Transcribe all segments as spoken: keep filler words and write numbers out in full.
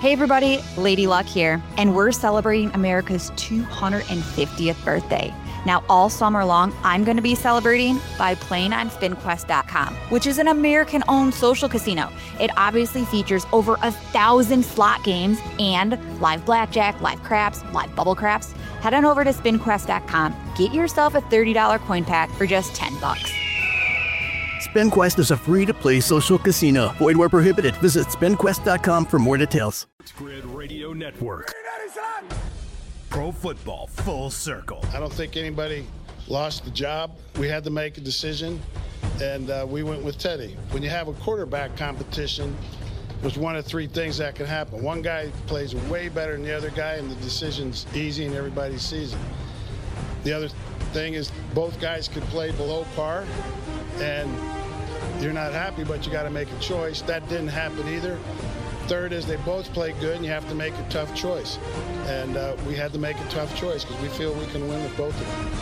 Hey everybody, Lady Luck here, and we're celebrating America's two hundred fiftieth birthday. Now, all summer long, I'm going to be celebrating by playing on Spin Quest dot com, which is an American-owned social casino. It obviously features over a thousand slot games and live blackjack, live craps, live bubble craps. Head on over to Spin Quest dot com. Get yourself a thirty dollars coin pack for just ten bucks. SpinQuest is a free-to-play social casino. Void where prohibited. Visit Spin Quest dot com for more details. Grid Radio Network. Pro Football Full Circle. I don't think anybody lost the job. We had to make a decision, and uh, we went with Teddy. When you have a quarterback competition, there's one of three things that can happen. One guy plays way better than the other guy, and the decision's easy, and everybody sees it. The other thing is both guys could play below par, and you're not happy, but you got to make a choice. That didn't happen either. Third is they both play good, and you have to make a tough choice. And uh, we had to make a tough choice because we feel we can win with both of them.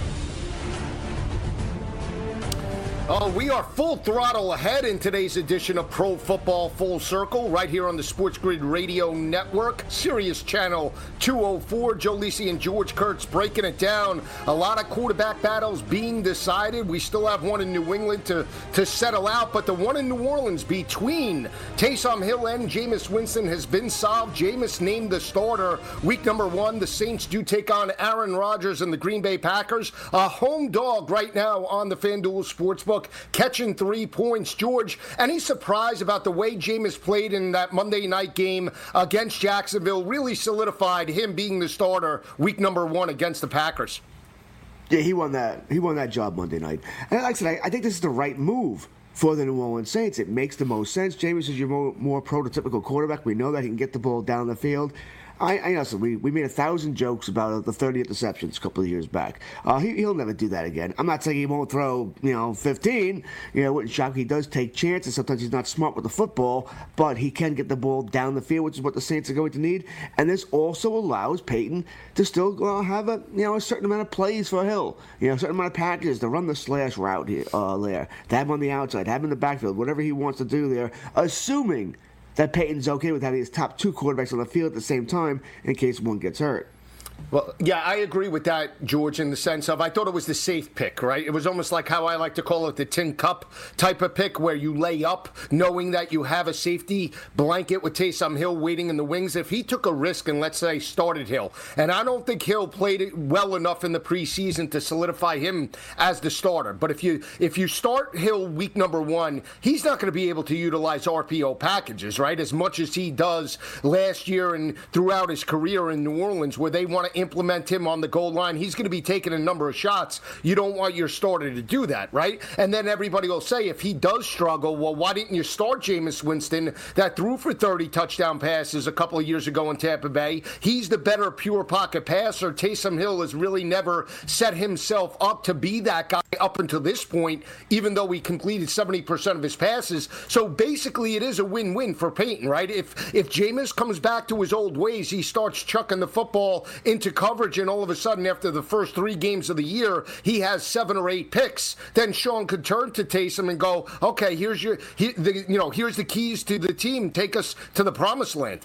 Oh, we are full throttle ahead in today's edition of Pro Football Full Circle, right here on the Sports Grid Radio Network, Sirius Channel two oh four. Joe Lisi and George Kurtz breaking it down. A lot of quarterback battles being decided. We still have one in New England to, to settle out, but the one in New Orleans between Taysom Hill and Jameis Winston has been solved. Jameis named the starter. Week number one, the Saints do take on Aaron Rodgers and the Green Bay Packers. A home dog right now on the FanDuel Sportsbook, catching three points. George, any surprise about the way Jameis played in that Monday night game against Jacksonville? Really solidified him being the starter week number one against the Packers. Yeah, he won that. He won that job Monday night. And like I said, I, I think this is the right move for the New Orleans Saints. It makes the most sense. Jameis is your more, more prototypical quarterback. We know that he can get the ball down the field. I, I know, so we, we made a thousand jokes about the thirty interceptions a couple of years back. Uh, he, he'll never do that again. I'm not saying he won't throw, you know, fifteen. You know, wouldn't shock. He does take chances. Sometimes he's not smart with the football, but he can get the ball down the field, which is what the Saints are going to need. And this also allows Peyton to still uh, have a, you know, a certain amount of plays for Hill. You know, a certain amount of packages to run the slash route here, uh, there, to have him on the outside, have him in the backfield, whatever he wants to do there, assuming that Peyton's okay with having his top two quarterbacks on the field at the same time in case one gets hurt. Well, yeah, I agree with that, George, in the sense of I thought it was the safe pick, right? It was almost like how I like to call it the tin cup type of pick where you lay up knowing that you have a safety blanket with Taysom Hill waiting in the wings. If he took a risk and, let's say, started Hill, and I don't think Hill played it well enough in the preseason to solidify him as the starter, but if you if you start Hill week number one, he's not going to be able to utilize R P O packages, right, as much as he does last year and throughout his career in New Orleans where they want to implement him on the goal line. He's going to be taking a number of shots. You don't want your starter to do that, right? And then everybody will say, if he does struggle, well, why didn't you start Jameis Winston that threw for thirty touchdown passes a couple of years ago in Tampa Bay? He's the better pure pocket passer. Taysom Hill has really never set himself up to be that guy up until this point, even though he completed seventy percent of his passes. So basically it is a win-win for Peyton, right? If if Jameis comes back to his old ways, he starts chucking the football into coverage, and all of a sudden after the first three games of the year he has seven or eight picks, then Sean could turn to Taysom and go, okay, here's your he, the, you know here's the keys to the team, take us to the promised land.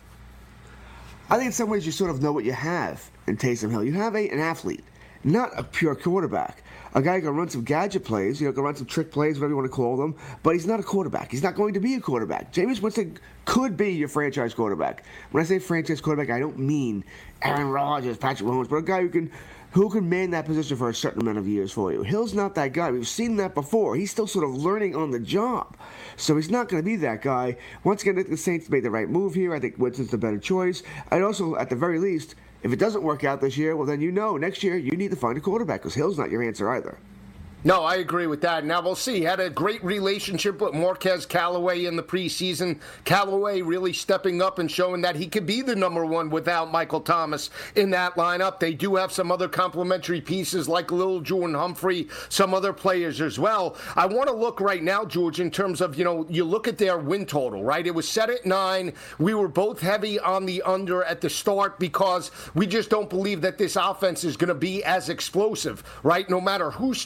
I think in some ways you sort of know what you have in Taysom Hill. You have a, an athlete, not a pure quarterback. A guy who can run some gadget plays, you know, can run some trick plays, whatever you want to call them, but he's not a quarterback. He's not going to be a quarterback. Jameis Winston could be your franchise quarterback. When I say franchise quarterback, I don't mean Aaron Rodgers, Patrick Mahomes, but a guy who can who can man that position for a certain amount of years for you. Hill's not that guy. We've seen that before. He's still sort of learning on the job. So he's not going to be that guy. Once again, the Saints made the right move here. I think Winston's the better choice. And also, at the very least, if it doesn't work out this year, well, then you know next year you need to find a quarterback because Hill's not your answer either. No, I agree with that. Now, we'll see. He had a great relationship with Marquez Callaway in the preseason. Callaway really stepping up and showing that he could be the number one without Michael Thomas in that lineup. They do have some other complementary pieces like Lil Jordan Humphrey, some other players as well. I want to look right now, George, in terms of, you know, you look at their win total, right? It was set at nine. We were both heavy on the under at the start because we just don't believe that this offense is going to be as explosive, right? No matter who starts.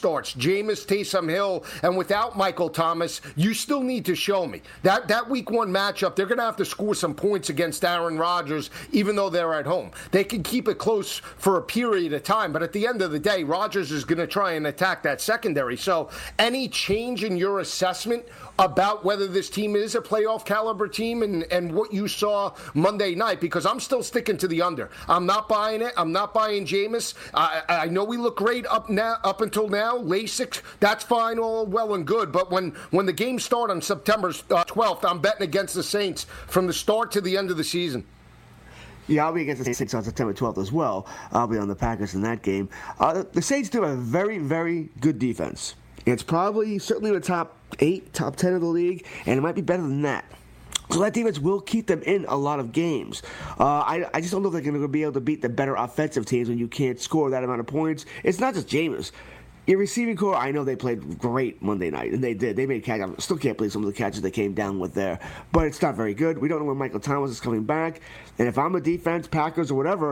Jameis, Taysom Hill, and without Michael Thomas, you still need to show me. That that week one matchup, they're going to have to score some points against Aaron Rodgers, even though they're at home. They can keep it close for a period of time, but at the end of the day, Rodgers is going to try and attack that secondary. So any change in your assessment about whether this team is a playoff caliber team and, and what you saw Monday night, because I'm still sticking to the under. I'm not buying it. I'm not buying Jameis. I, I know we look great up now, up until now. LASIK, that's fine, all well and good. But when, when the games start on September twelfth, I'm betting against the Saints from the start to the end of the season. Yeah, I'll be against the Saints on September twelfth as well. I'll be on the Packers in that game. Uh, the Saints do have a very, very good defense. It's probably certainly in the top eight, top ten of the league, and it might be better than that. So that defense will keep them in a lot of games. Uh, I, I just don't know if they're going to be able to beat the better offensive teams when you can't score that amount of points. It's not just Jameis. Your receiving core, I know they played great Monday night, and they did. They made catches. I still can't believe some of the catches they came down with there. But it's not very good. We don't know when Michael Thomas is coming back. And if I'm a defense, Packers, or whatever,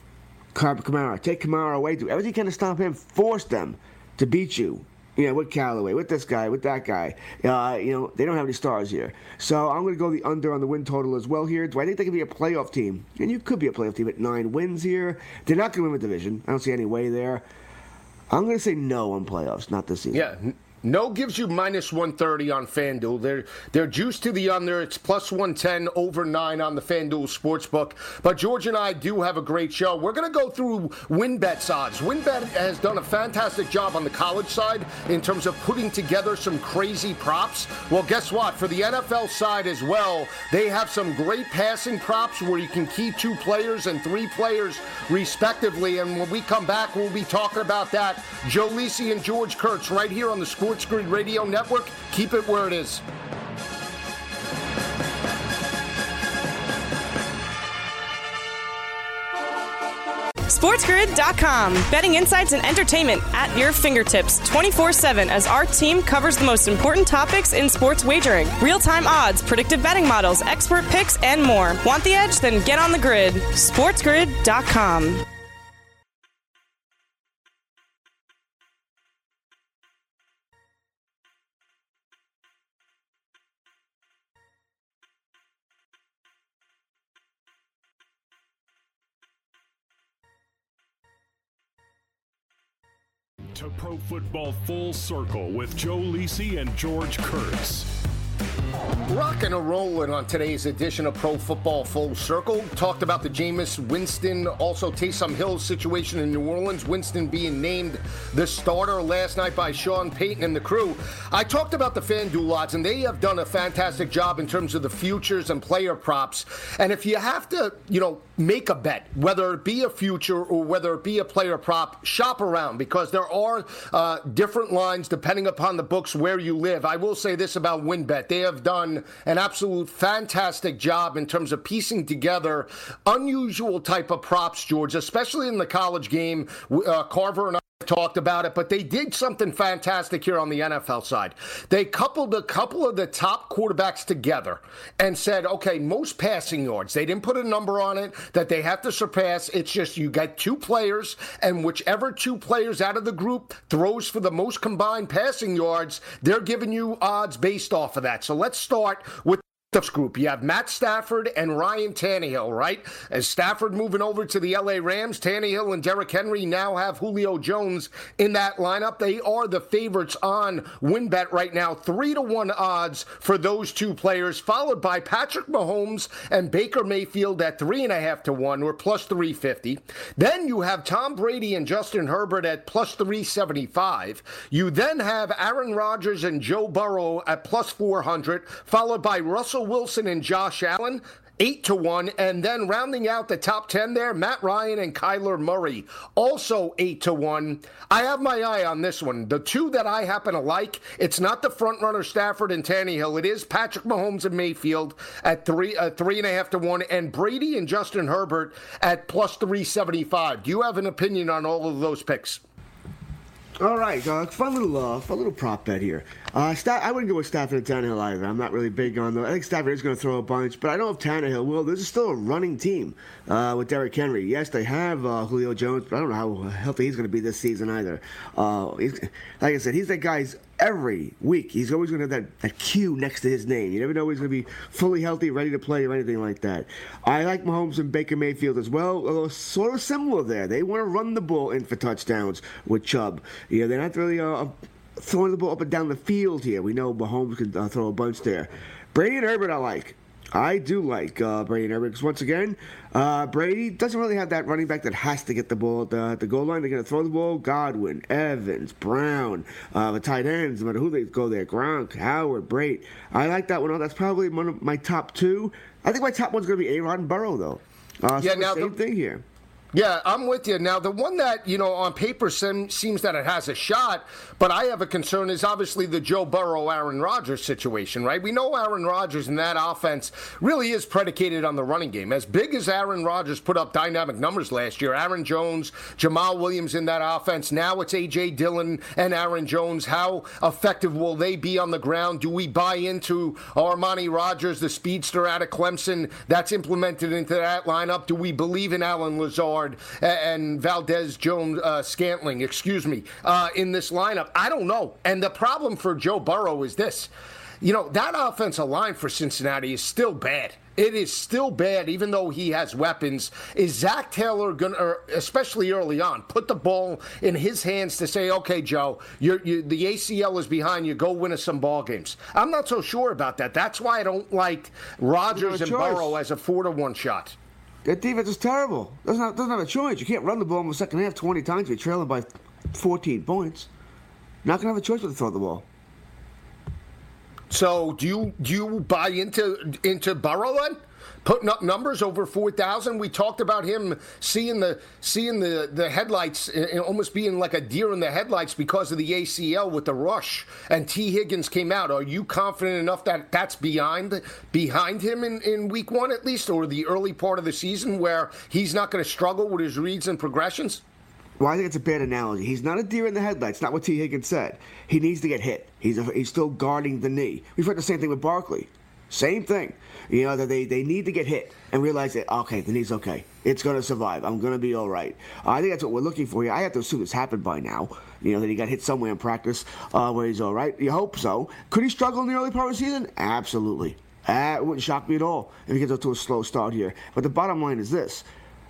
Kamara, take Kamara away. Do everything you can to stop him. Force them to beat you. You know, with Callaway, with this guy, with that guy. Uh, you know, they don't have any stars here. So I'm going to go the under on the win total as well here. Do I think they can be a playoff team? And you could be a playoff team at nine wins here. They're not going to win the division. I don't see any way there. I'm going to say no on playoffs, not this season. Yeah. No gives you minus one thirty on FanDuel. They're, they're juiced to the under. It's plus one ten, over nine on the FanDuel Sportsbook. But George and I do have a great show. We're going to go through WinBet's odds. WinBet has done a fantastic job on the college side in terms of putting together some crazy props. Well, guess what? For the N F L side as well, they have some great passing props where you can keep two players and three players respectively. And when we come back, we'll be talking about that. Joe Lisi and George Kurtz right here on the Sports Grid Radio Network. Keep it where it is. SportsGrid dot com. Betting insights and entertainment at your fingertips twenty-four seven as our team covers the most important topics in sports wagering. Real-time odds, predictive betting models, expert picks, and more. Want the edge? Then get on the grid. SportsGrid dot com. To Pro Football Full Circle with Joe Lisi and George Kurtz. Rocking and rolling on today's edition of Pro Football Full Circle. Talked about the Jameis Winston, also Taysom Hill situation in New Orleans. Winston being named the starter last night by Sean Payton and the crew. I talked about the FanDuel odds, and they have done a fantastic job in terms of the futures and player props. And if you have to, you know, make a bet, whether it be a future or whether it be a player prop, shop around because there are uh, different lines depending upon the books where you live. I will say this about WinBet. They have done an absolute fantastic job in terms of piecing together unusual type of props, George, especially in the college game. Uh, Carver and I talked about it, but they did something fantastic here on the N F L side. They coupled a couple of the top quarterbacks together and said, okay, most passing yards. They didn't put a number on it that they have to surpass. It's just you get two players, and whichever two players out of the group throws for the most combined passing yards, they're giving you odds based off of that. So let's start with this group. You have Matt Stafford and Ryan Tannehill, right? As Stafford moving over to the L A Rams, Tannehill and Derrick Henry now have Julio Jones in that lineup. They are the favorites on WinBet right now. Three to one odds for those two players, followed by Patrick Mahomes and Baker Mayfield at three and a half to one, or plus three fifty. Then you have Tom Brady and Justin Herbert at plus three seventy-five. You then have Aaron Rodgers and Joe Burrow at plus four hundred, followed by Russell Wilson and Josh Allen, eight to one, and then rounding out the top ten there, Matt Ryan and Kyler Murray, also eight to one. I have my eye on this one. The two that I happen to like, it's not the front runner Stafford and Tannehill. It is Patrick Mahomes and Mayfield at three, uh, three and a half to one, and Brady and Justin Herbert at plus three seventy-five. Do you have an opinion on all of those picks? All right, uh, fun little, uh, fun little prop bet here. Uh, Sta- I wouldn't go with Stafford and Tannehill either. I'm not really big on them. I think Stafford is going to throw a bunch, but I don't know if Tannehill will. This is still a running team uh, with Derrick Henry. Yes, they have uh, Julio Jones, but I don't know how healthy he's going to be this season either. Uh, he's, like I said, he's that guy's every week. He's always going to have that, that Q next to his name. You never know he's going to be fully healthy, ready to play, or anything like that. I like Mahomes and Baker Mayfield as well, although sort of similar there. They want to run the ball in for touchdowns with Chubb. Yeah, they're not really uh, throwing the ball up and down the field here. We know Mahomes can uh, throw a bunch there. Brady and Herbert I like. I do like uh, Brady and Herbert because, once again, uh, Brady doesn't really have that running back that has to get the ball at the, at the goal line. They're going to throw the ball. Godwin, Evans, Brown, uh, the tight ends, no matter who they go there, Gronk, Howard, Brate. I like that one. That's probably one of my top two. I think my top one's going to be A-Rod and Burrow, though. Uh, yeah, so now same the- thing here. Yeah, I'm with you. Now, the one that, you know, on paper sem- seems that it has a shot, but I have a concern is obviously the Joe Burrow, Aaron Rodgers situation, right? We know Aaron Rodgers and that offense really is predicated on the running game. As big as Aaron Rodgers put up dynamic numbers last year, Aaron Jones, Jamal Williams in that offense, now it's A J. Dillon and Aaron Jones. How effective will they be on the ground? Do we buy into Armani Rogers, the speedster out of Clemson, that's implemented into that lineup? Do we believe in Alan Lazard and Valdez Jones uh, Scantling, excuse me, uh, in this lineup? I don't know. And the problem for Joe Burrow is this. You know, that offensive line for Cincinnati is still bad. It is still bad, even though he has weapons. Is Zach Taylor going to, especially early on, put the ball in his hands to say, okay, Joe, you're, you, the A C L is behind you. Go win us some ball games. I'm not so sure about that. That's why I don't like Rodgers and choice. Burrow as a four to one shot. That defense is terrible. Doesn't have, doesn't have a choice. You can't run the ball in the second half twenty times. You're trailing by fourteen points. Not going to have a choice but to throw the ball. So do you do you buy into into Burrow then? Putting up numbers over four thousand. We talked about him seeing the seeing the, the headlights, and almost being like a deer in the headlights because of the A C L with the rush. And T. Higgins came out. Are you confident enough that that's behind behind him in, in week one at least, or the early part of the season where he's not going to struggle with his reads and progressions? Well, I think it's a bad analogy. He's not a deer in the headlights. Not what T. Higgins said. He needs to get hit. He's a, he's still guarding the knee. We've heard the same thing with Barkley. Same thing. You know, that they, they need to get hit and realize that, okay, the knee's okay. It's going to survive. I'm going to be all right. Uh, I think that's what we're looking for here. I have to assume this happened by now. You know, that he got hit somewhere in practice uh, where he's all right. You hope so. Could he struggle in the early part of the season? Absolutely. Uh, it wouldn't shock me at all if he gets off to a slow start here. But the bottom line is this.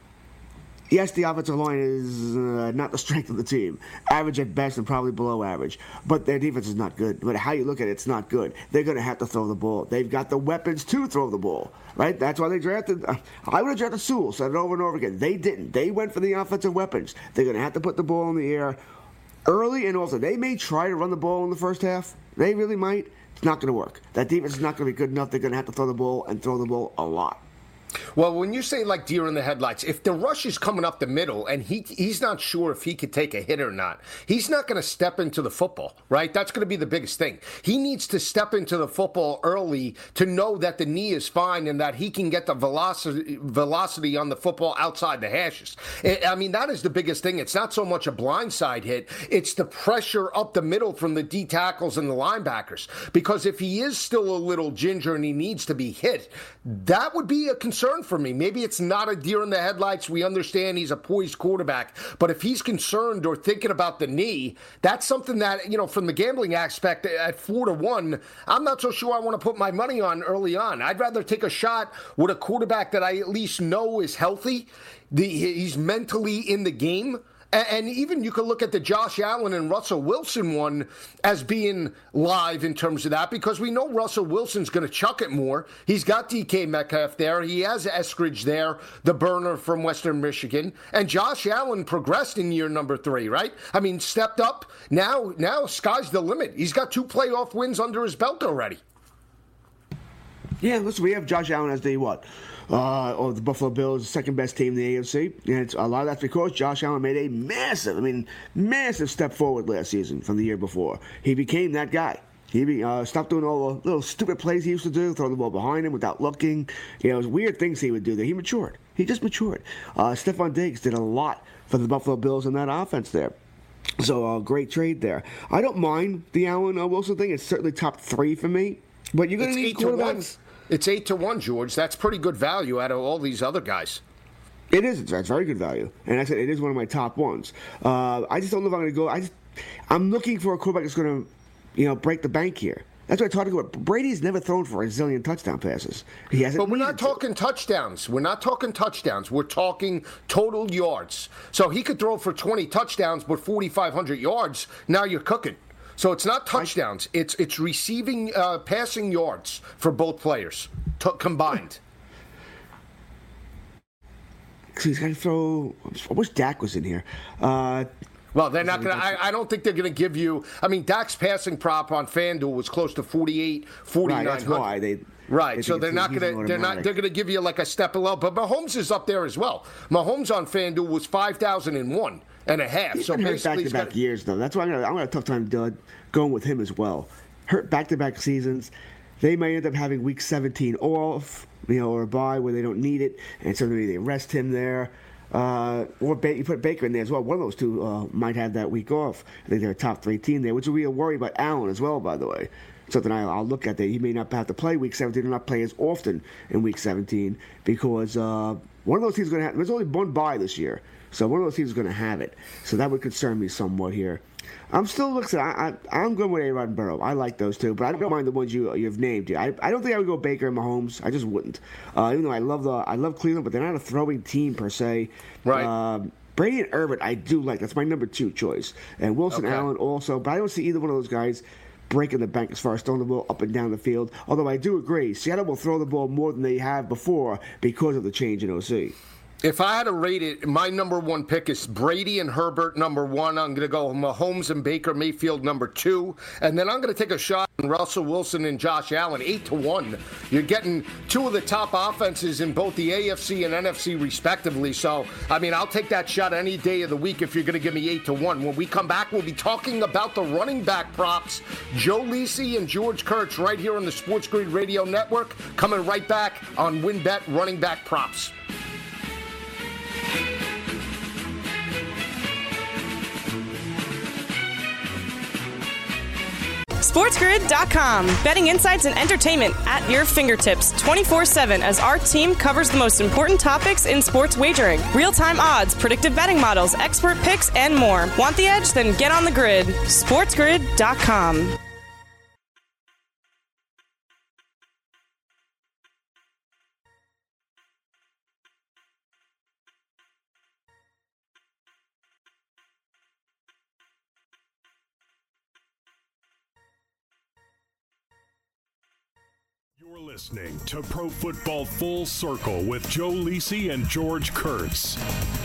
Yes, the offensive line is uh, not the strength of the team. Average at best and probably below average. But their defense is not good. No matter how you look at it, it's not good. They're going to have to throw the ball. They've got the weapons to throw the ball, right? That's why they drafted. Uh, I would have drafted Sewell, said it over and over again. They didn't. They went for the offensive weapons. They're going to have to put the ball in the air early and often. They may try to run the ball in the first half. They really might. It's not going to work. That defense is not going to be good enough. They're going to have to throw the ball and throw the ball a lot. Well, when you say like deer in the headlights, if the rush is coming up the middle and he he's not sure if he could take a hit or not, he's not going to step into the football, right? That's going to be the biggest thing. He needs to step into the football early to know that the knee is fine and that he can get the velocity velocity on the football outside the hashes. I mean, that is the biggest thing. It's not so much a blindside hit. It's the pressure up the middle from the D tackles and the linebackers. Because if he is still a little ginger and he needs to be hit, that would be a concern for me. Maybe it's not a deer in the headlights. We understand he's a poised quarterback. But if he's concerned or thinking about the knee, that's something that, you know, from the gambling aspect at four to one, I'm not so sure I want to put my money on early on. I'd rather take a shot with a quarterback that I at least know is healthy. The, he's mentally in the game. And even you could look at the Josh Allen and Russell Wilson one as being live in terms of that, because we know Russell Wilson's going to chuck it more. He's got D K Metcalf there. He has Eskridge there, the burner from Western Michigan. And Josh Allen progressed in year number three, right? I mean, stepped up. Now, now sky's the limit. He's got two playoff wins under his belt already. Yeah, listen, we have Josh Allen as the what? Uh, or the Buffalo Bills, second best team in the A F C. And it's, a lot of that's because Josh Allen made a massive, I mean, massive step forward last season from the year before. He became that guy. He be, uh, stopped doing all the little stupid plays he used to do, throw the ball behind him without looking. You know, it was weird things he would do there. He matured. He just matured. Uh, Stephon Diggs did a lot for the Buffalo Bills in that offense there. So, uh, great trade there. I don't mind the Allen uh, Wilson thing. It's certainly top three for me. But you're going to need quarterbacks. It's eight to one, George. That's pretty good value out of all these other guys. It is. It's very good value. And I said it is one of my top ones. Uh, I just don't know if I'm going to go. I just, I'm looking for a quarterback that's going to, you know, break the bank here. That's what I talked about. Brady's never thrown for a zillion touchdown passes. He hasn't. But we're not talking to. touchdowns. We're not talking touchdowns. We're talking total yards. So he could throw for twenty touchdowns, but forty-five hundred yards. Now you're cooking. So it's not touchdowns. I, it's it's receiving, uh, passing yards for both players t- combined. He's got to throw. I wish Dak was in here. Uh, Well, they're not going to. I don't think they're going to give you. I mean, Dak's passing prop on FanDuel was close to forty-eight, forty-nine hundred. Right, that's why they. Right, they so they're not going to. They're not. They're going to give you like a step below. But Mahomes is up there as well. Mahomes on FanDuel was five thousand and one and a half. He's so been hurt basically, back-to-back got, years though. That's why I'm going to have a tough time uh, going with him as well. Hurt back-to-back seasons. They may end up having week seventeen off, you know, or a bye where they don't need it, and so maybe they rest him there. Uh, or ba- you put Baker in there as well. One of those two uh, might have that week off. I think they're a top three team there, which will be a worry about Allen as well, by the way. Something I, I'll look at that. He may not have to play week seventeen or not play as often in week seventeen because uh, one of those teams is going to have. There's only one bye this year, so one of those teams is going to have it. So that would concern me somewhat here. I'm still looking. I, I, I'm going with A-Rod and Burrow. I like those two, but I don't mind the ones you you've named. I, I don't think I would go Baker and Mahomes. I just wouldn't. Uh, even though I love the I love Cleveland, but they're not a throwing team per se. Right. Um, Brady and Herbert, I do like. That's my number two choice, and Wilson Okay. Allen also. But I don't see either one of those guys breaking the bank as far as throwing the ball up and down the field. Although I do agree, Seattle will throw the ball more than they have before because of the change in O C. If I had to rate it, my number one pick is Brady and Herbert, number one. I'm going to go Mahomes and Baker Mayfield, number two. And then I'm going to take a shot on Russell Wilson and Josh Allen, eight to one. You're getting two of the top offenses in both the A F C and N F C, respectively. So, I mean, I'll take that shot any day of the week if you're going to give me eight to one. When we come back, we'll be talking about the running back props. Joe Lisi and George Kurtz right here on the Sports Grid Radio Network. Coming right back on WinBet Running Back Props. SportsGrid dot com. Betting insights and entertainment at your fingertips twenty-four seven as our team covers the most important topics in sports wagering. Real-time odds, predictive betting models, expert picks, and more. Want the edge? Then get on the grid. SportsGrid dot com. You're listening to Pro Football Full Circle with Joe Lisi and George Kurtz.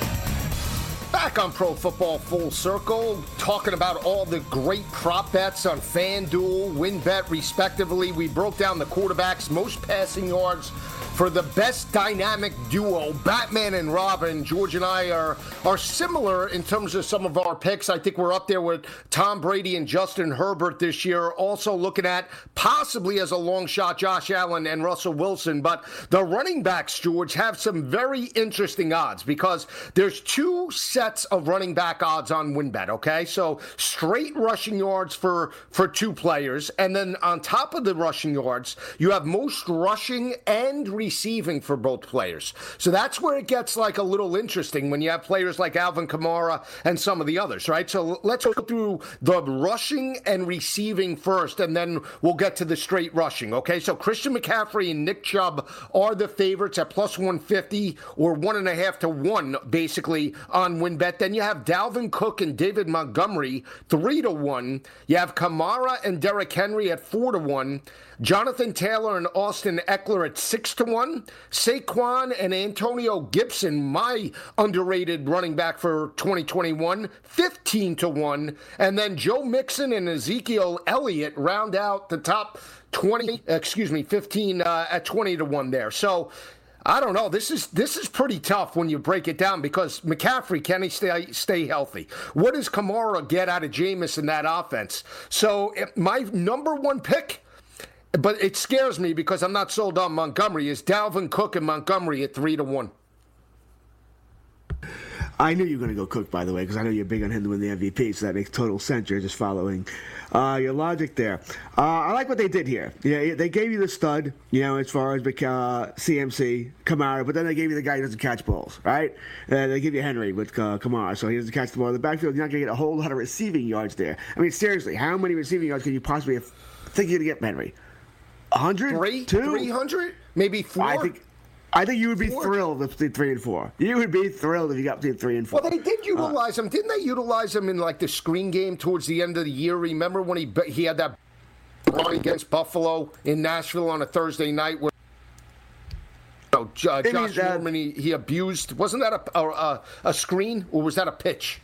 Back on Pro Football Full Circle, talking about all the great prop bets on FanDuel, WinBet, respectively. We broke down the quarterbacks, most passing yards for the best dynamic duo, Batman and Robin. George and I are are similar in terms of some of our picks. I think we're up there with Tom Brady and Justin Herbert this year. Also looking at possibly as a long shot Josh Allen and Russell Wilson. But the running backs, George, have some very interesting odds because there's two sets of running back odds on WinBet, okay? So straight rushing yards for, for two players. And then on top of the rushing yards, you have most rushing and receiving for both players. So that's where it gets like a little interesting when you have players like Alvin Kamara and some of the others, right? So let's go through the rushing and receiving first, and then we'll get to the straight rushing, okay? So Christian McCaffrey and Nick Chubb are the favorites at plus one fifty or one and a half to one, basically, on WinBet. Then you have Dalvin Cook and David Montgomery, three to one. You have Kamara and Derrick Henry at four to one. Jonathan Taylor and Austin Eckler at six to one. Saquon and Antonio Gibson, my underrated running back for twenty twenty-one, fifteen to one. And then Joe Mixon and Ezekiel Elliott round out the top twenty, excuse me, fifteen uh, at twenty to one there. So I don't know. This is this is pretty tough when you break it down because McCaffrey, can he stay stay healthy? What does Kamara get out of Jameis in that offense? So my number one pick, but it scares me because I'm not sold on Montgomery, is Dalvin Cook and Montgomery at three to one. I knew you were going to go Cook, by the way, because I know you're big on him to win the M V P, so that makes total sense. You're just following uh, your logic there. Uh, I like what they did here. Yeah, they gave you the stud, you know, as far as uh, C M C, Kamara, but then they gave you the guy who doesn't catch balls, right? Uh, they give you Henry with uh, Kamara, so he doesn't catch the ball in the backfield. You're not going to get a whole lot of receiving yards there. I mean, seriously, how many receiving yards can you possibly have, think you're going to get, Henry? one hundred? Three? Two? three hundred? Maybe four? I think... I think you would be Four. thrilled if between three and four. You would be thrilled if you got between three and four. Well, they did utilize uh, him. Didn't they utilize him in, like, the screen game towards the end of the year? Remember when he he had that run against Buffalo in Nashville on a Thursday night where you know, uh, Josh that, Norman, he, he abused? Wasn't that a, a, a screen, or was that a pitch?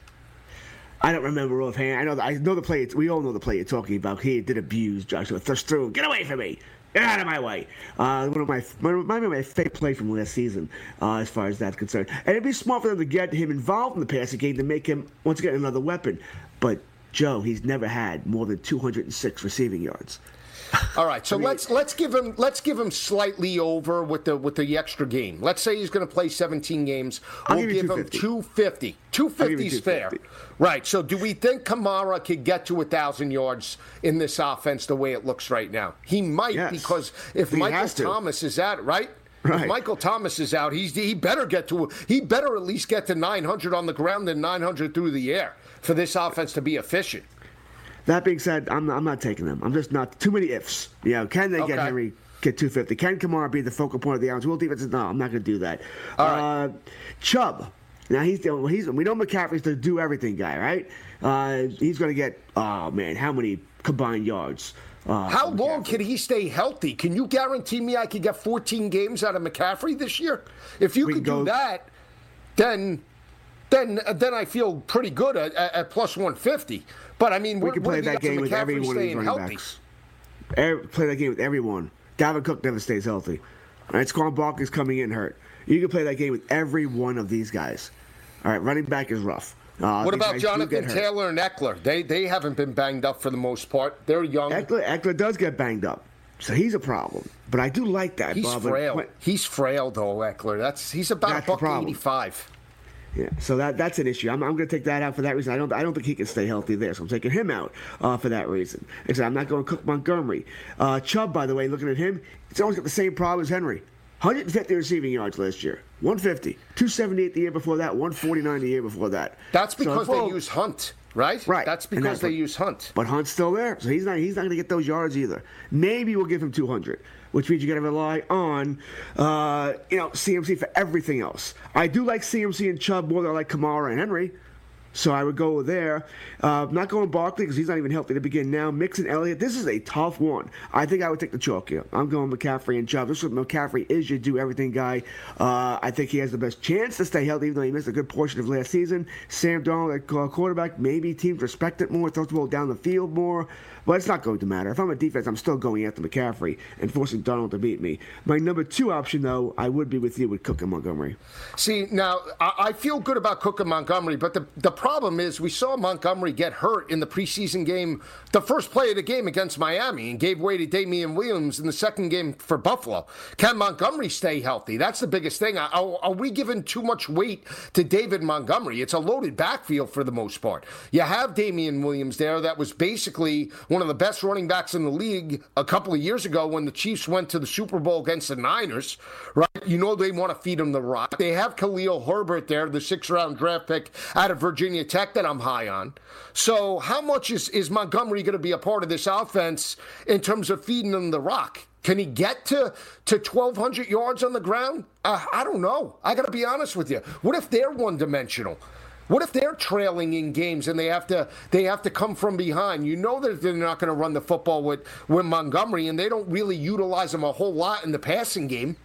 I don't remember offhand. I know I know the play. We all know the play you're talking about. He did abuse Joshua. Thrust through. Get away from me. Get out of my way. Uh, one of my, my, my, my favorite play from last season, uh, as far as that's concerned. And it'd be smart for them to get him involved in the passing game to make him, once again, another weapon. But, Joe, he's never had more than two hundred six receiving yards. All right, so I mean, let's let's give him let's give him slightly over with the with the extra game. Let's say he's going to play seventeen games. I'll We'll give give him two fifty. two fifty is fair. Right. So do we think Kamara could get to one thousand yards in this offense the way it looks right now? He might, yes. because if he Michael Thomas is out, right? Right. If Michael Thomas is out, he's he better get to he better at least get to nine hundred on the ground and nine hundred through the air for this offense to be efficient. That being said, I'm, I'm not taking them. I'm just not. Too many ifs. You know, can they Okay. get Henry, get two fifty? Can Kamara be the focal point of the offense? Will defense? No, I'm not going to do that. All right. Uh, Chubb. Now, he's, he's we know McCaffrey's the do everything guy, right? Uh, he's going to get, oh, man, how many combined yards? Uh, How long can he stay healthy? Can you guarantee me I could get fourteen games out of McCaffrey this year? If you We could can do go- that, then then then I feel pretty good at, at, at plus one fifty. But I mean, We what, can what play are the that odds of game with McCaffrey every one of these staying running healthy? backs. Every, play that game with everyone. Dalvin Cook never stays healthy. All right, Squan Barkley's coming in hurt. You can play that game with every one of these guys. All right, running back is rough. Uh, What these about guys do Jonathan get hurt. Taylor and Eckler? They they haven't been banged up for the most part. They're young. Eckler, Eckler does get banged up, so he's a problem. But I do like that. He's Bob. frail. When- He's frail though, Eckler. That's he's about That's a the buck problem. eighty-five. Yeah, so that that's an issue. I'm, I'm going to take that out for that reason. I don't I don't think he can stay healthy there, so I'm taking him out uh, for that reason. Except I'm not going Cook Montgomery. Uh, Chubb, by the way, looking at him, he's always got the same problem as Henry. one hundred fifty receiving yards last year. one fifty. two seventy-eight the year before that. one forty-nine the year before that. That's So, because well, they use Hunt, right? Right. That's And because that's they what- use Hunt. But Hunt's still there, so he's not he's not going to get those yards either. Maybe we'll give him two hundred, which means you got to rely on, uh, you know, C M C for everything else. I do like C M C and Chubb more than I like Kamara and Henry, so I would go there. Uh, not going Barkley because he's not even healthy to begin now. Mixon, Elliott, this is a tough one. I think I would take the chalk here. I'm going McCaffrey and Chubb. This is what McCaffrey is your do-everything guy. Uh, I think he has the best chance to stay healthy, even though he missed a good portion of last season. Sam Darnold at uh, quarterback, maybe teams respect it more, throws the ball down the field more. But it's not going to matter. If I'm a defense, I'm still going after McCaffrey and forcing Donald to beat me. My number two option, though, I would be with you with Cook and Montgomery. See, now, I, I feel good about Cook and Montgomery, but the, the problem is we saw Montgomery get hurt in the preseason game, the first play of the game against Miami, and gave way to Damian Williams in the second game for Buffalo. Can Montgomery stay healthy? That's the biggest thing. Are, are we giving too much weight to David Montgomery? It's a loaded backfield for the most part. You have Damian Williams there that was basically one of the best running backs in the league a couple of years ago when the Chiefs went to the Super Bowl against the Niners, right? You know they want to feed him the rock. They have Khalil Herbert there, the sixth-round draft pick out of Virginia Tech that I'm high on. So how much is, is Montgomery going to be a part of this offense in terms of feeding him the rock? Can he get to, to twelve hundred yards on the ground? Uh, I don't know. I got to be honest with you. What if they're one-dimensional? What if they're trailing in games and they have to they have to come from behind? You know that they're not going to run the football with, with Montgomery, and they don't really utilize him a whole lot in the passing game.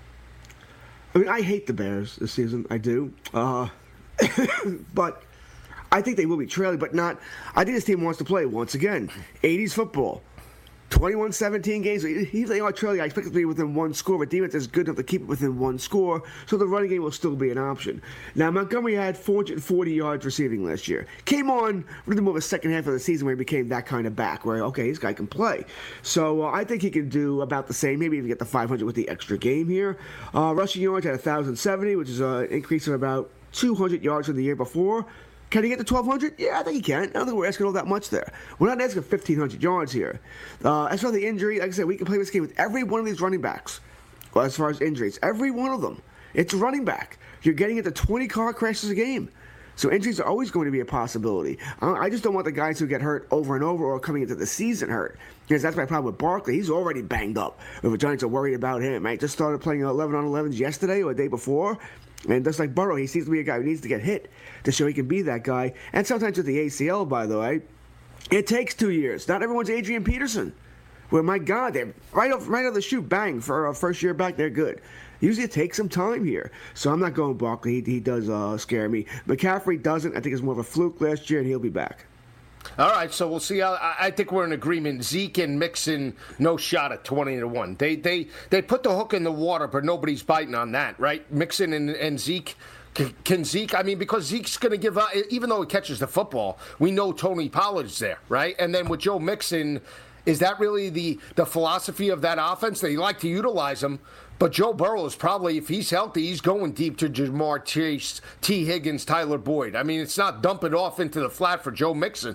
I mean, I hate the Bears this season. I do. Uh, but I think they will be trailing, but not. I think this team wants to play once again. eighties football. twenty-one seventeen games. Even if they are trailing, I expect it to be within one score, but defense is good enough to keep it within one score, so the running game will still be an option. Now, Montgomery had four hundred forty yards receiving last year. Came on really more of the second half of the season where he became that kind of back, where, okay, this guy can play. So uh, I think he can do about the same, maybe even get the five hundred with the extra game here. Uh, rushing yards at one thousand seventy, which is an increase of about two hundred yards from the year before. Can he get to twelve hundred? Yeah, I think he can. I don't think we're asking all that much there. We're not asking fifteen hundred yards here. Uh, as for the injury, like I said, we can play this game with every one of these running backs. Well, as far as injuries, every one of them. It's running back. You're getting into twenty car crashes a game. So injuries are always going to be a possibility. I just don't want the guys who get hurt over and over or coming into the season hurt. Because that's my problem with Barkley. He's already banged up. If the Giants are worried about him, right? Just started playing eleven on elevens yesterday or the day before. And just like Burrow, he seems to be a guy who needs to get hit to show he can be that guy. And sometimes with the A C L, by the way, it takes two years. Not everyone's Adrian Peterson. Well, my God, they're right off, right off the shoot, bang, for a first year back, they're good. Usually it takes some time here. So I'm not going Barkley. He, he does uh, scare me. McCaffrey doesn't. I think it's more of a fluke last year, and he'll be back. All right, so we'll see. How, I think we're in agreement. Zeke and Mixon, no shot at twenty to one. They they they put the hook in the water, but nobody's biting on that, right? Mixon and, and Zeke. Can, can Zeke, I mean, because Zeke's going to give up, even though he catches the football, we know Tony Pollard's there, right? And then with Joe Mixon, is that really the, the philosophy of that offense? They like to utilize him, but Joe Burrow is probably, if he's healthy, he's going deep to Jamar Chase, T. Higgins, Tyler Boyd. I mean, it's not dumping off into the flat for Joe Mixon.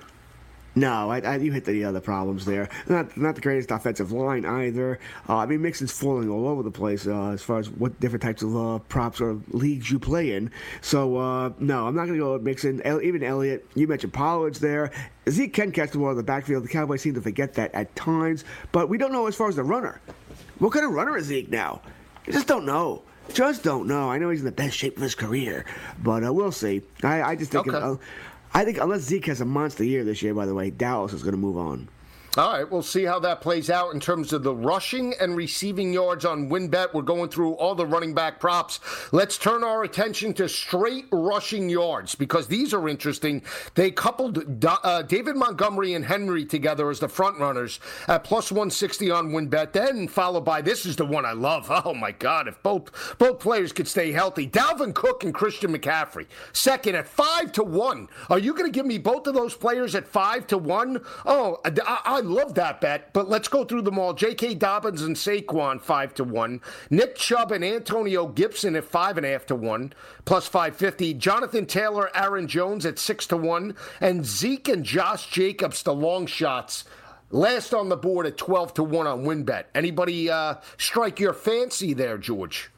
No, I, I, you hit the other problems there. Not not the greatest offensive line either. Uh, I mean, Mixon's falling all over the place uh, as far as what different types of uh, props or leagues you play in. So, uh, no, I'm not going to go with Mixon. El- even Elliott, you mentioned Pollard's there. Zeke can catch the ball in the backfield. The Cowboys seem to forget that at times. But we don't know as far as the runner. What kind of runner is Zeke now? You just don't know. Just don't know. I know he's in the best shape of his career, but uh, we'll see. I, I just think... Okay. Uh, I think unless Zeke has a monster year this year, by the way, Dallas is going to move on. All right, we'll see how that plays out in terms of the rushing and receiving yards on WinBet. We're going through all the running back props. Let's turn our attention to straight rushing yards because these are interesting. They coupled uh, David Montgomery and Henry together as the front runners at plus one sixty on WinBet. Then followed by, this is the one I love. Oh, my God, if both both players could stay healthy. Dalvin Cook and Christian McCaffrey. Second at five to one. Are you going to give me both of those players at five to one? Oh, I, I love that bet, but let's go through them all. J K. Dobbins and Saquon, five to one. Nick Chubb and Antonio Gibson at five and a half to one, plus five fifty. Jonathan Taylor, Aaron Jones at six to one, and Zeke and Josh Jacobs, the long shots, last on the board at twelve to one on WinBet. Anybody uh, strike your fancy there, George?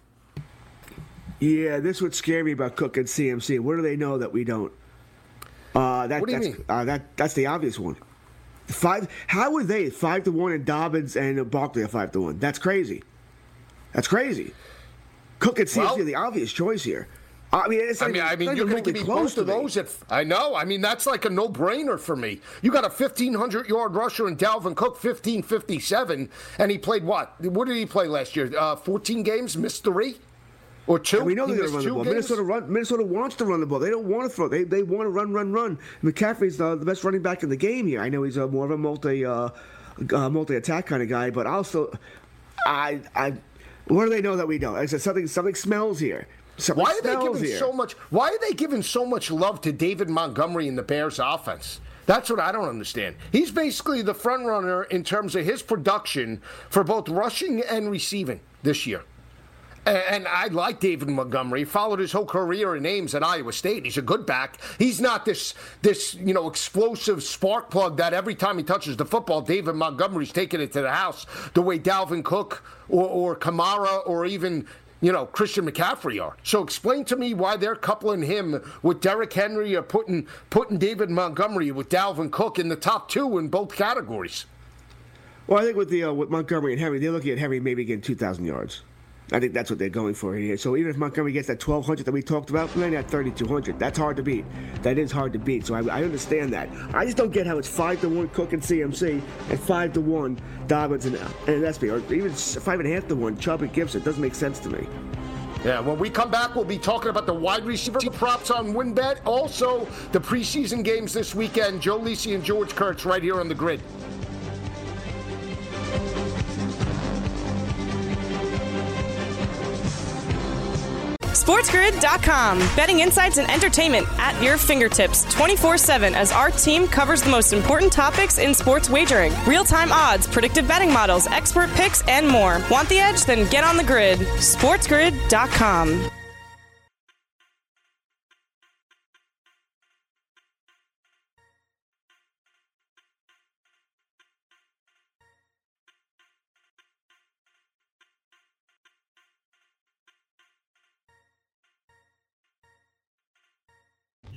Yeah, this would scare me about Cook and C M C. What do they know that we don't? Uh, that, what do you that's, mean? Uh, that, that's the obvious one. Five? How would they five to one and Dobbins and Barkley are five to one? That's crazy. That's crazy. Cook and C M C well, are the obvious choice here. I mean, it's I mean, I mean, you're going to give me both of those. At, I know. I mean, that's like a no-brainer for me. You got a fifteen hundred yard rusher in Dalvin Cook, fifteen fifty-seven, and he played what? What did he play last year? Uh, fourteen games, missed three. Or two. And we know they're going to run the ball. Minnesota, run, Minnesota wants to run the ball. They don't want to throw. They they want to run, run, run. McCaffrey's uh, the best running back in the game here. I know he's a, more of a multi uh, uh, multi attack kind of guy, but also, I I what do they know that we don't? I said something something smells here. Something why are they giving here. so much? Why are they giving so much love to David Montgomery in the Bears offense? That's what I don't understand. He's basically the front runner in terms of his production for both rushing and receiving this year. And I like David Montgomery. He followed his whole career in Ames at Iowa State. He's a good back. He's not this, this you know, explosive spark plug that every time he touches the football, David Montgomery's taking it to the house the way Dalvin Cook or, or Kamara or even, you know, Christian McCaffrey are. So explain to me why they're coupling him with Derrick Henry or putting putting David Montgomery with Dalvin Cook in the top two in both categories. Well, I think with the uh, with Montgomery and Henry, they're looking at Henry maybe getting two thousand yards. I think that's what they're going for here. So even if Montgomery gets that twelve hundred that we talked about, then at thirty-two hundred. That's hard to beat. That is hard to beat. So I, I understand that. I just don't get how it's five to one Cook and C M C and five to one Dobbins and, and S P, or even five and a half to one Chubb and Gibson. It doesn't make sense to me. Yeah, when we come back, we'll be talking about the wide receiver props on WinBet. Also, the preseason games this weekend. Joe Lisi and George Kurtz right here on The Grid. SportsGrid dot com. Betting insights and entertainment at your fingertips twenty-four seven as our team covers the most important topics in sports wagering. Real-time odds, predictive betting models, expert picks, and more. Want the edge? Then get on the grid. SportsGrid dot com.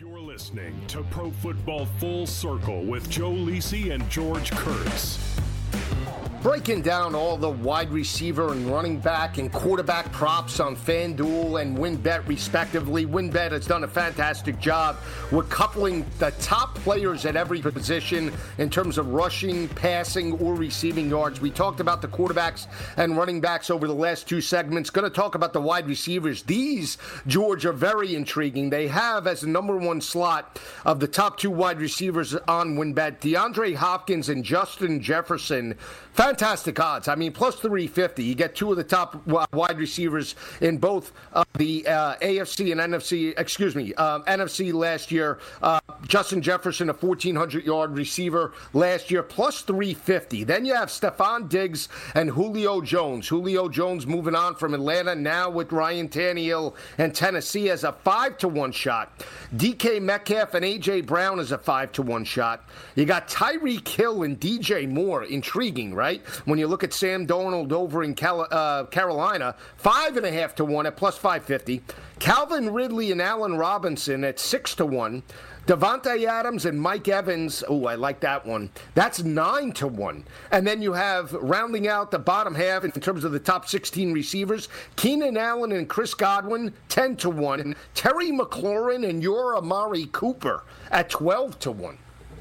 You're listening to Pro Football Full Circle with Joe Lisi and George Kurtz. Breaking down all the wide receiver and running back and quarterback props on FanDuel and WynnBET respectively. WynnBET has done a fantastic job with coupling the top players at every position in terms of rushing, passing, or receiving yards. We talked about the quarterbacks and running backs over the last two segments. Going to talk about the wide receivers. These, George, are very intriguing. They have as the number one slot of the top two wide receivers on WynnBET, DeAndre Hopkins and Justin Jefferson. Fantastic odds. I mean, plus three fifty. You get two of the top wide receivers in both uh, the uh, A F C and N F C, excuse me, uh, N F C last year. Uh, Justin Jefferson, a fourteen hundred yard receiver last year, plus three fifty. Then you have Stephon Diggs and Julio Jones. Julio Jones moving on from Atlanta now with Ryan Tannehill and Tennessee as a five to one shot. D K Metcalf and A J Brown as a five to one shot. You got Tyreek Hill and D J Moore. Intriguing, right? When you look at Sam Darnold over in Cal- uh, Carolina, five and a half to one at plus five fifty. Calvin Ridley and Allen Robinson at six to one. Devontae Adams and Mike Evans. Oh, I like that one. That's nine to one. And then you have rounding out the bottom half in terms of the top sixteen receivers, Keenan Allen and Chris Godwin, ten to one. Terry McLaurin and your Amari Cooper at twelve to one.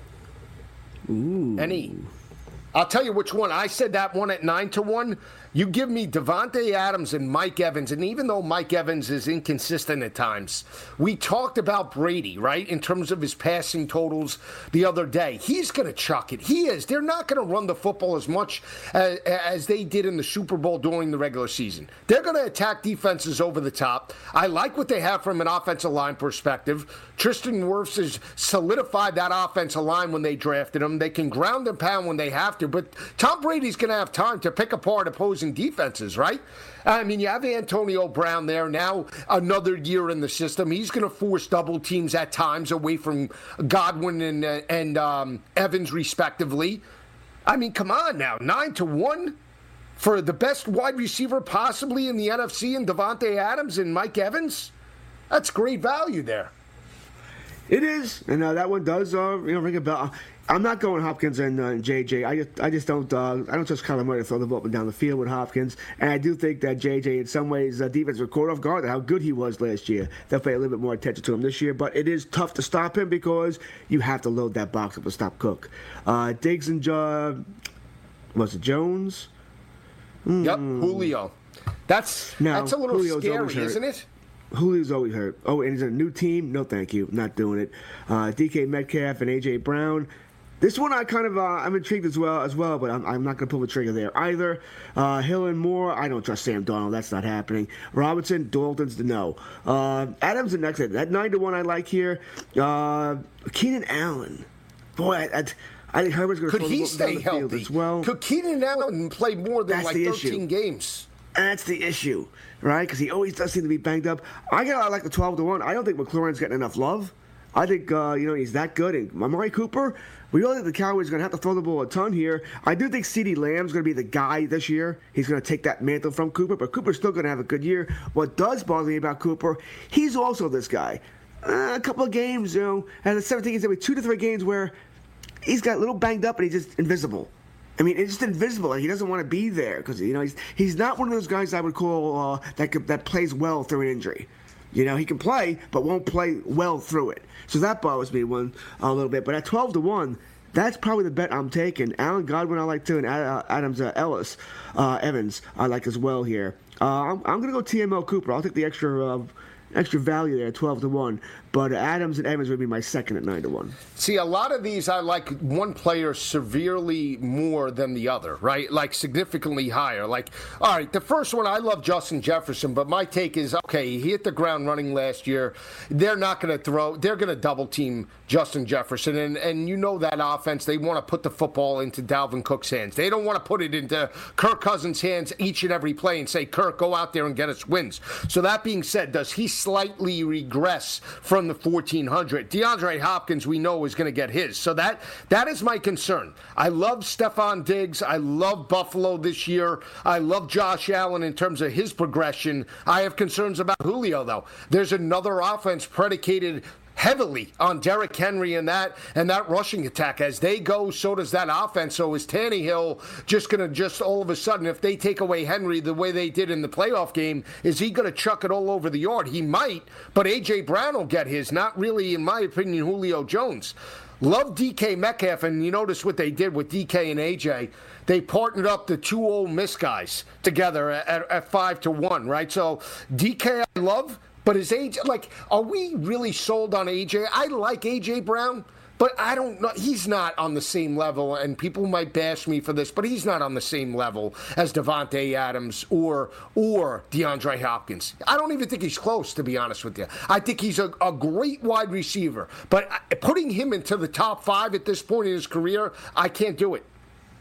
Ooh. Any? I'll tell you which one. I said that one at nine to one. You give me Devontae Adams and Mike Evans, and even though Mike Evans is inconsistent at times, we talked about Brady, right, in terms of his passing totals the other day. He's going to chuck it. He is. They're not going to run the football as much as, as they did in the Super Bowl during the regular season. They're going to attack defenses over the top. I like what they have from an offensive line perspective. Tristan Wirfs has solidified that offensive line when they drafted him. They can ground and pound when they have to, but Tom Brady's going to have time to pick apart opposing defenses, right? I mean, you have Antonio Brown there now, another year in the system. He's going to force double teams at times away from Godwin and uh, and um, Evans, respectively. I mean, come on now, nine to one for the best wide receiver possibly in the N F C, and Devontae Adams and Mike Evans. That's great value there. It is, and uh, that one does, uh, you know, ring a bell. I'm not going Hopkins and uh, J J. I just, I just don't, uh, I don't trust Kyler Murray to throw the ball up and down the field with Hopkins. And I do think that J J, in some ways, uh, defense was caught off guard at how good he was last year. They'll pay a little bit more attention to him this year, but it is tough to stop him because you have to load that box up to stop Cook. Uh, Diggs and uh, was it Jones? Mm. Yep, Julio. That's no, that's a little Julio's scary, isn't it? Julio's always hurt. Oh, and he's in a new team? No, thank you. Not doing it. Uh, D K Metcalf and A J Brown. This one I kind of, uh, I'm intrigued as well, as well, but I'm, I'm not going to pull the trigger there either. Uh, Hill and Moore, I don't trust Sam Darnold. That's not happening. Robinson, Dalton's the no. Uh, Adams and next. That nine to one I like here. Uh, Keenan Allen. Boy, I, I, I think Herbert's going to Could he stay healthy? As well. Could Keenan Allen play more than That's like thirteen issue. games? That's the issue, right? Because he always does seem to be banged up. I got I like the twelve to one. I don't think McLaurin's getting enough love. I think, uh, you know, he's that good. And Amari Cooper, we all think the Cowboys are going to have to throw the ball a ton here. I do think CeeDee Lamb's going to be the guy this year. He's going to take that mantle from Cooper, but Cooper's still going to have a good year. What does bother me about Cooper, he's also this guy. Uh, a couple of games, you know, and the seventeen games, there were two to three games where he's got a little banged up and he's just invisible. I mean, it's just invisible. Like, he doesn't want to be there because, you know, he's he's not one of those guys I would call uh, that could, that plays well through an injury. You know, he can play, but won't play well through it. So that bothers me one a little bit. But at twelve to one, that's probably the bet I'm taking. Allen Godwin I like too, and Adams uh, Ellis uh, Evans I like as well here. Uh, I'm, I'm going to go T M L Cooper. I'll take the extra uh, extra value there, twelve to one. But Adams and Evans would be my second at nine to one. See, a lot of these I like one player severely more than the other, right? Like significantly higher. Like, all right, the first one, I love Justin Jefferson, but my take is, okay, he hit the ground running last year. They're not going to throw, they're going to double team Justin Jefferson. And, and you know that offense, they want to put the football into Dalvin Cook's hands. They don't want to put it into Kirk Cousins' hands each and every play and say, Kirk, go out there and get us wins. So that being said, does he slightly regress from the fourteen hundred? DeAndre Hopkins, we know, is going to get his. So that that is my concern. I love Stephon Diggs. I love Buffalo this year. I love Josh Allen in terms of his progression. I have concerns about Julio, though. There's another offense predicated heavily on Derrick Henry and that and that rushing attack. As they go, so does that offense. So is Tannehill just going to just all of a sudden, if they take away Henry the way they did in the playoff game, is he going to chuck it all over the yard? He might, but A J. Brown will get his. Not really, in my opinion, Julio Jones. Love D K Metcalf, and you notice what they did with D K and A J. They partnered up the two Ole Miss guys together at, at five to one, right? So D K I love, but is A J, like, are we really sold on A J? I like A J. Brown, but I don't know. He's not on the same level, and people might bash me for this, but he's not on the same level as Devontae Adams or or DeAndre Hopkins. I don't even think he's close, to be honest with you. I think he's a, a great wide receiver, but putting him into the top five at this point in his career, I can't do it.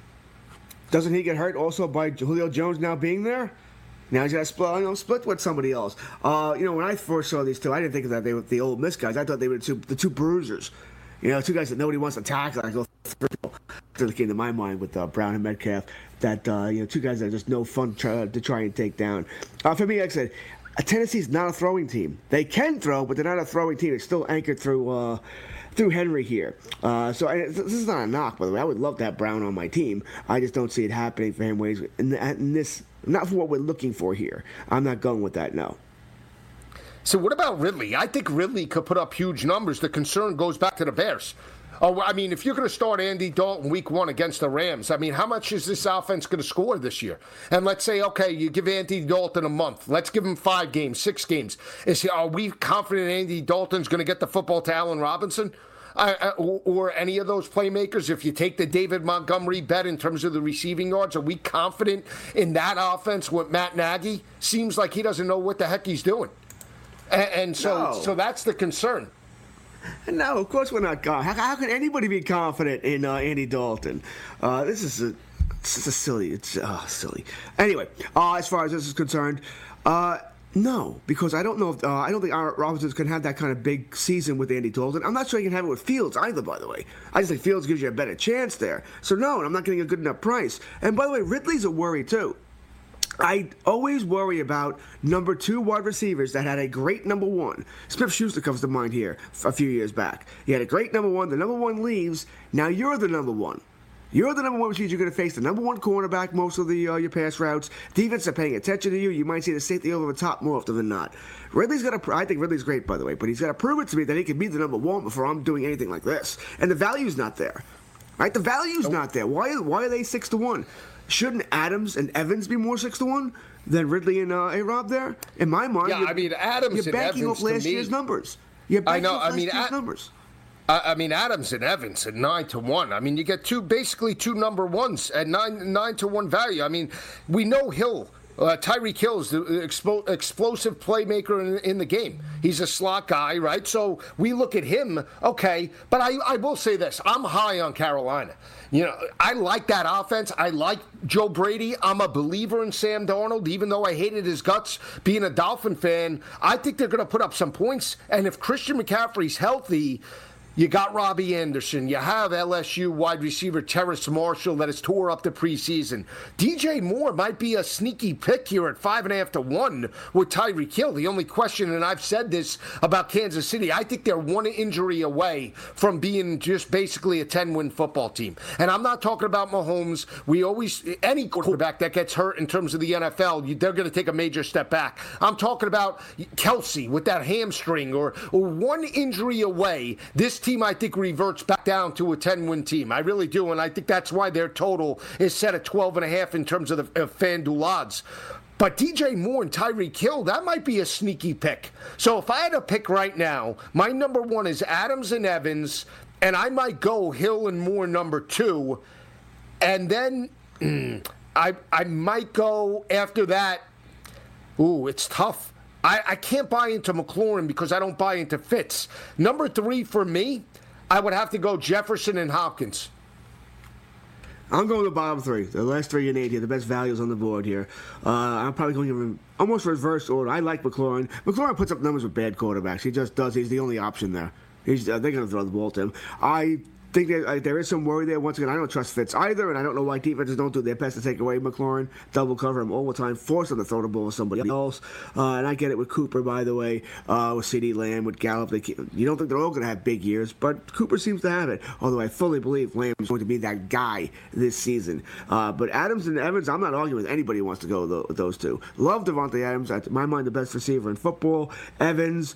Doesn't he get hurt also by Julio Jones now being there? Now he's got to split, you know, split with somebody else. Uh, you know, when I first saw these two, I didn't think that they were the Ole Miss guys. I thought they were the two, the two bruisers. You know, two guys that nobody wants to tackle. I go through. That came to my mind with uh, Brown and Metcalf. That uh, you know, two guys that are just no fun try, to try and take down. Uh, for me, like I said, Tennessee's not a throwing team. They can throw, but they're not a throwing team. It's still anchored through. Uh, Through Henry here. Uh, so I, this is not a knock, by the way. I would love to have Brown on my team. I just don't see it happening for him. In, in this, not for what we're looking for here. I'm not going with that, no. So what about Ridley? I think Ridley could put up huge numbers. The concern goes back to the Bears. Oh, I mean, if you're going to start Andy Dalton week one against the Rams, I mean, how much is this offense going to score this year? And let's say, okay, you give Andy Dalton a month. Let's give him five games, six games. Is he, are we confident Andy Dalton's going to get the football to Allen Robinson? Uh, or, or any of those playmakers? If you take the David Montgomery bet in terms of the receiving yards, are we confident in that offense with Matt Nagy? Seems like he doesn't know what the heck he's doing. And, and so, no. so that's the concern. No, of course we're not. How, how can anybody be confident in uh, Andy Dalton? Uh, this is a, this is a silly. It's uh, silly. Anyway, uh, as far as this is concerned, uh, no, because I don't know if uh, I don't think Aaron Robinson can have that kind of big season with Andy Dalton. I'm not sure he can have it with Fields either. By the way, I just think Fields gives you a better chance there. So no, I'm not getting a good enough price. And by the way, Ridley's a worry too. I always worry about number two wide receivers that had a great number one. Smith-Schuster comes to mind here a few years back. He had a great number one. The number one leaves. Now you're the number one. You're the number one, which means you're going to face the number one cornerback most of the uh, your pass routes. Defense are paying attention to you. You might see the safety over the top more often than not. Ridley's got to. I think Ridley's great, by the way, but he's got to prove it to me that he can be the number one before I'm doing anything like this. And the value's not there, right? The value's oh. not there. Why? Why are they six to one? Shouldn't Adams and Evans be more six to one than Ridley and uh, A-Rob there? In my mind, yeah, I mean Adams you're and backing Evans up last to me, year's numbers. You're backing I know. up I last mean, year's Ad- numbers. I mean, Adams and Evans at nine to one. I mean, you get two, basically two number ones at nine, nine to one value. I mean, we know Hill, uh, Tyreek Hill is the expo- explosive playmaker in, in the game. He's a slot guy, right? So we look at him, okay. But I, I will say this: I'm high on Carolina. You know, I like that offense. I like Joe Brady. I'm a believer in Sam Darnold, even though I hated his guts being a Dolphin fan. I think they're going to put up some points. And if Christian McCaffrey's healthy, you got Robbie Anderson. You have L S U wide receiver Terrace Marshall that has tore up the preseason. D J Moore might be a sneaky pick here at five and a half to one with Tyreek Hill. The only question, and I've said this about Kansas City, I think they're one injury away from being just basically a ten-win football team. And I'm not talking about Mahomes. We always, any quarterback that gets hurt in terms of the N F L, they're going to take a major step back. I'm talking about Kelsey with that hamstring, or, or one injury away. This team Team, I think, reverts back down to a ten-win team. I really do, and I think that's why their total is set at twelve and a half in terms of the uh, FanDuel odds. But D J Moore and Tyreek Hill, that might be a sneaky pick. So if I had to pick right now, my number one is Adams and Evans, and I might go Hill and Moore number two, and then mm, I I might go after that. Ooh, it's tough. I, I can't buy into McLaurin because I don't buy into Fitz. Number three for me, I would have to go Jefferson and Hopkins. I'm going to the bottom three. The last three and eight here, the best values on the board here. Uh, I'm probably going in almost reverse order. I like McLaurin. McLaurin puts up numbers with bad quarterbacks. He just does. He's the only option there. He's, uh, they're going to throw the ball to him. I think that uh, there is some worry there. Once again, I don't trust Fitz either, and I don't know why defenses don't do their best to take away McLaurin, double cover him all the time, force him to throw the ball to somebody else. Uh, and I get it with Cooper, by the way, uh, with CeeDee Lamb, with Gallup. They keep, you don't think they're all going to have big years, but Cooper seems to have it, although I fully believe Lamb is going to be that guy this season. Uh, but Adams and Evans, I'm not arguing with anybody who wants to go with, with those two. Love Devontae Adams. In my mind, the best receiver in football. Evans,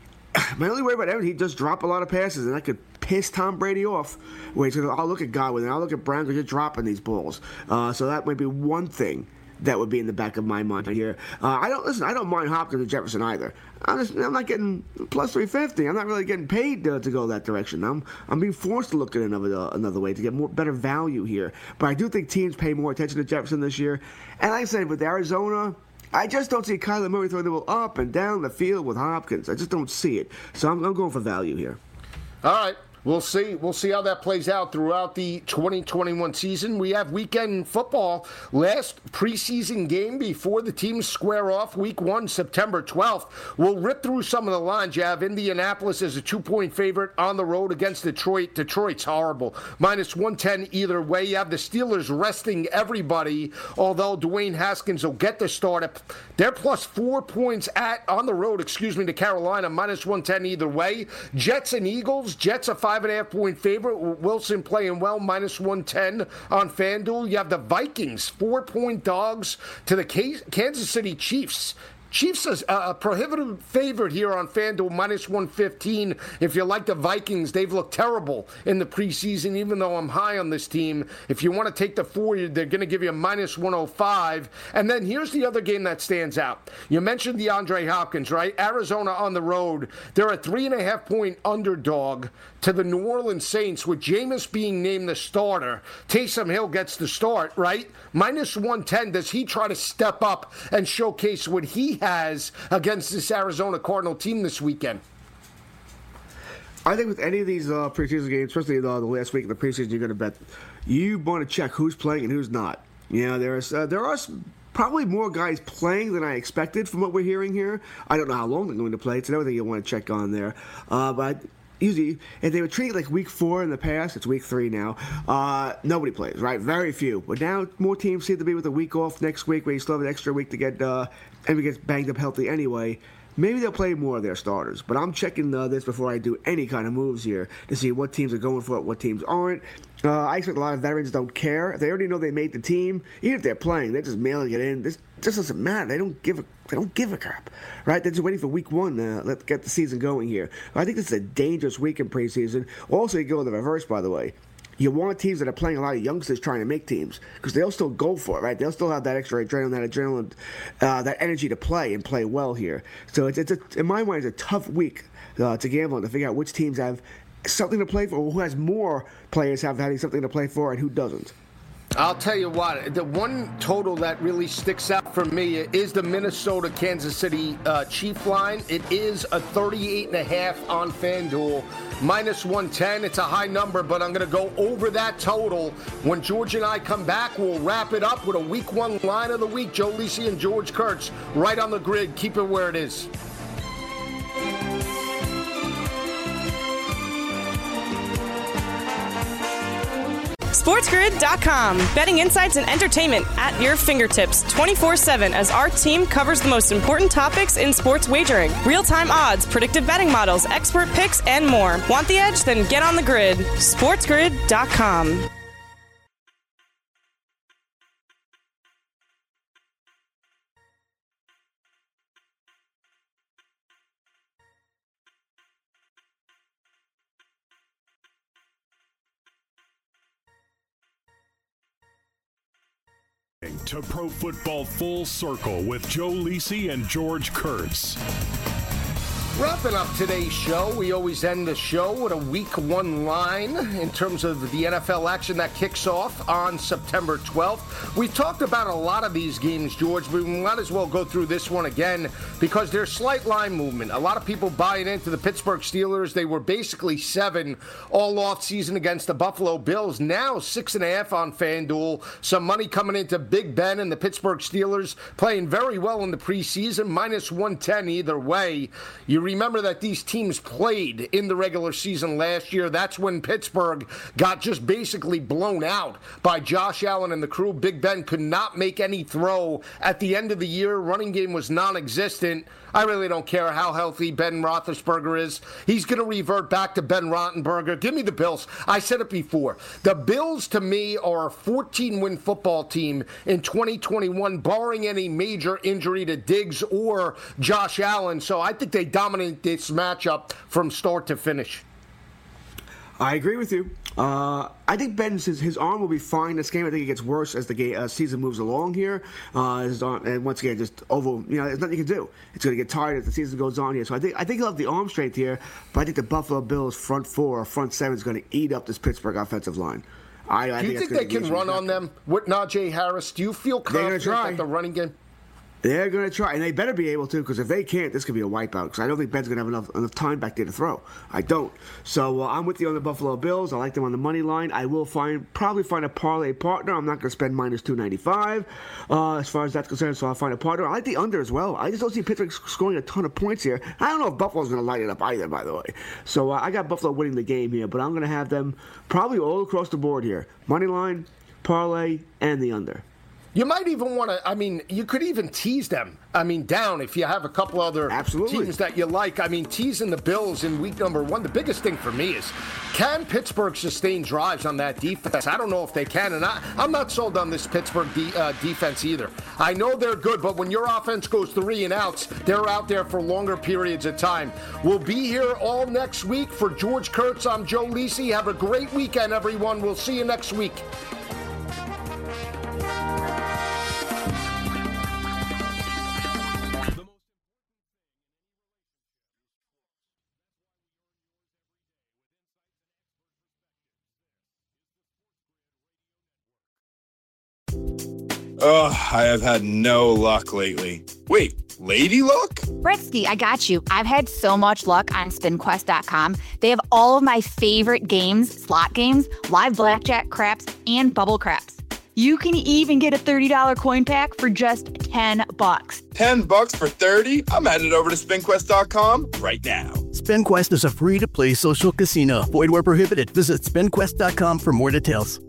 my only worry about Evans, he does drop a lot of passes, and that could piss Tom Brady off. Wait, so I'll look at Godwin, and I'll look at Brown because you're dropping these balls. Uh, so that might be one thing that would be in the back of my mind here. Uh, I don't listen. I don't mind Hopkins or Jefferson either. I'm, just, I'm not getting plus three fifty. I'm not really getting paid to, to go that direction. I'm I'm being forced to look at another uh, another way to get more better value here. But I do think teams pay more attention to Jefferson this year. And like I said, with Arizona, I just don't see Kyler Murray throwing the ball up and down the field with Hopkins. I just don't see it. So I'm, I'm going for value here. All right. We'll see. We'll see how that plays out throughout the twenty twenty-one season. We have weekend football. Last preseason game before the teams square off week one, September twelfth. We'll rip through some of the lines. You have Indianapolis as a two-point favorite on the road against Detroit. Detroit's horrible. minus one ten either way. You have the Steelers resting everybody, although Dwayne Haskins will get the start. They're plus four points at on the road, excuse me, to Carolina. minus one ten either way. Jets and Eagles. Jets a five and a half point favorite. Wilson playing well, minus one ten on FanDuel. You have the Vikings, four point dogs to the Kansas City Chiefs. Chiefs is a prohibitive favorite here on FanDuel, minus one fifteen. If you like the Vikings, they've looked terrible in the preseason, even though I'm high on this team. If you want to take the four, they're going to give you a minus one oh five. And then here's the other game that stands out. You mentioned DeAndre Hopkins, right? Arizona on the road. They're a three and a half point underdog to the New Orleans Saints, with Jameis being named the starter. Taysom Hill gets the start, right? minus one ten. Does he try to step up and showcase what he has against this Arizona Cardinal team this weekend? I think with any of these uh, preseason games, especially the, the last week of the preseason, you're going to bet. You want to check who's playing and who's not. You know, there's uh, there are some, probably more guys playing than I expected from what we're hearing here. I don't know how long they're going to play. It's another thing you want to check on there. Uh, but usually, if they would treat it like week four in the past, it's week three now, uh, nobody plays, right? Very few. But now more teams seem to be with a week off next week where you still have an extra week to get, uh, and we get banged up healthy anyway. Maybe they'll play more of their starters. But I'm checking uh, this before I do any kind of moves here to see what teams are going for it, what teams aren't. Uh, I expect a lot of veterans don't care. If they already know they made the team, even if they're playing, they're just mailing it in. This just doesn't matter. They don't give a they don't give a crap, right? They're just waiting for week one to let's get the season going here. I think this is a dangerous week in preseason. Also, you go in the reverse, by the way. You want teams that are playing a lot of youngsters trying to make teams because they'll still go for it, right? They'll still have that extra adrenaline, that adrenaline, uh, that energy to play and play well here. So it's, it's a, in my mind, it's a tough week uh, to gamble on to figure out which teams have something to play for, or who has more players have having something to play for and who doesn't. I'll tell you what, the one total that really sticks out for me is the Minnesota-Kansas City uh, Chief line. It is a thirty-eight and a half on FanDuel, minus one ten. It's a high number, but I'm going to go over that total. When George and I come back, we'll wrap it up with a week one line of the week. Joe Lisi and George Kurtz right on the grid. Keep it where it is. SportsGrid dot com. Betting insights and entertainment at your fingertips twenty-four seven as our team covers the most important topics in sports wagering. Real-time odds, predictive betting models, expert picks, and more. Want the edge? Then get on the grid. SportsGrid dot com. To Pro Football Full Circle with Joe Lisi and George Kurtz. Wrapping up today's show, we always end the show with a week one line in terms of the N F L action that kicks off on September twelfth. We talked about a lot of these games, George, but we might as well go through this one again because there's slight line movement. A lot of people buying into the Pittsburgh Steelers. They were basically seven all off season against the Buffalo Bills. Now six and a half on FanDuel. Some money coming into Big Ben and the Pittsburgh Steelers playing very well in the preseason, minus one ten either way. You remember that these teams played in the regular season last year. That's when Pittsburgh got just basically blown out by Josh Allen and the crew. Big Ben could not make any throw at the end of the year. Running game was non-existent. I really don't care how healthy Ben Roethlisberger is. He's going to revert back to Ben Roethlisberger. Give me the Bills. I said it before. The Bills, to me, are a fourteen-win football team in twenty twenty-one, barring any major injury to Diggs or Josh Allen. So I think they dominate this matchup from start to finish. I agree with you. Uh, I think Ben's his, his arm will be fine this game. I think it gets worse as the game, uh, season moves along here. Uh, his arm, and once again, just over. You know, there's nothing you can do. It's going to get tired as the season goes on here. So I think I think he'll have the arm strength here. But I think the Buffalo Bills front four or front seven is going to eat up this Pittsburgh offensive line. I, I do you think, think they can run on them with Najee Harris? Do you feel confident that the running game? They're going to try, and they better be able to, because if they can't, this could be a wipeout, because I don't think Ben's going to have enough enough time back there to throw. I don't. So uh, I'm with you on the Buffalo Bills. I like them on the money line. I will find probably find a parlay partner. I'm not going to spend minus two ninety-five uh, as far as that's concerned, so I'll find a partner. I like the under as well. I just don't see Pittsburgh scoring a ton of points here. I don't know if Buffalo's going to light it up either, by the way. So uh, I got Buffalo winning the game here, but I'm going to have them probably all across the board here. Money line, parlay, and the under. You might even want to, I mean, you could even tease them, I mean, down if you have a couple other Absolutely. teams that you like. I mean, teasing the Bills in week number one, the biggest thing for me is, can Pittsburgh sustain drives on that defense? I don't know if they can, and I, I'm not sold on this Pittsburgh de- uh, defense either. I know they're good, but when your offense goes three and outs, they're out there for longer periods of time. We'll be here all next week. For George Kurtz, I'm Joe Lisi. Have a great weekend, everyone. We'll see you next week. Ugh, I have had no luck lately. Wait, lady luck? Britsky, I got you. I've had so much luck on spin quest dot com. They have all of my favorite games, slot games, live blackjack, craps, and bubble craps. You can even get a thirty dollars coin pack for just ten bucks. ten bucks for thirty? I'm headed over to spin quest dot com right now. SpinQuest is a free-to-play social casino. Void where prohibited. Visit spin quest dot com for more details.